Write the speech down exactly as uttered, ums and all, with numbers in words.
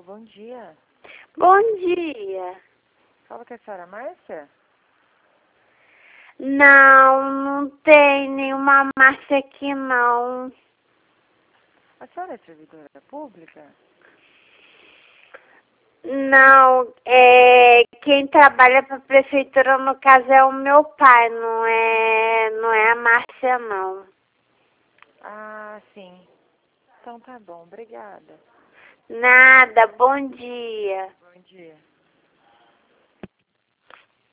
bom dia. Bom dia. Fala com a senhora Márcia? Não, não tem nenhuma Márcia aqui não. A senhora é servidora pública? Não, é quem trabalha para a prefeitura no caso é o meu pai, não é, não é a Márcia não. Ah, sim. Então tá bom, obrigada. Nada, bom dia. Bom dia.